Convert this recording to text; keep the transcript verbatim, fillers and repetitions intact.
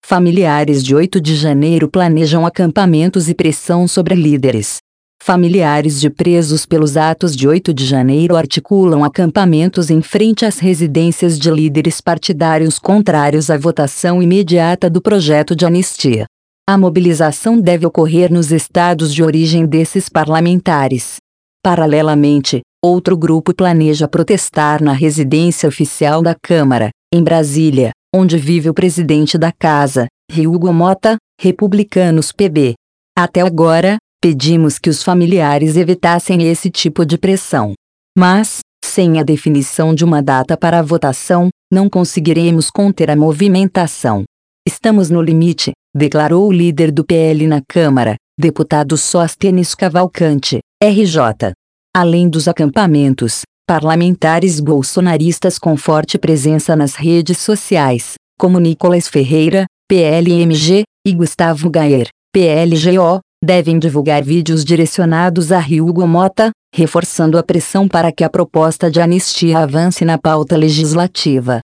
Familiares de oito de janeiro planejam acampamentos e pressão sobre líderes. Familiares de presos pelos atos de oito de janeiro articulam acampamentos em frente às residências de líderes partidários contrários à votação imediata do projeto de anistia. A mobilização deve ocorrer nos estados de origem desses parlamentares. Paralelamente, outro grupo planeja protestar na residência oficial da Câmara, em Brasília, onde vive o presidente da Casa, Hugo Mota, Republicanos P B. Até agora, pedimos que os familiares evitassem esse tipo de pressão. Mas, sem a definição de uma data para a votação, não conseguiremos conter a movimentação. Estamos no limite, declarou o líder do P L na Câmara, deputado Sóstenes Cavalcante, R J. Além dos acampamentos, parlamentares bolsonaristas com forte presença nas redes sociais, como Nicolas Ferreira, P L M G, e Gustavo Gayer, P L G O, devem divulgar vídeos direcionados a Hugo Mota, reforçando a pressão para que a proposta de anistia avance na pauta legislativa.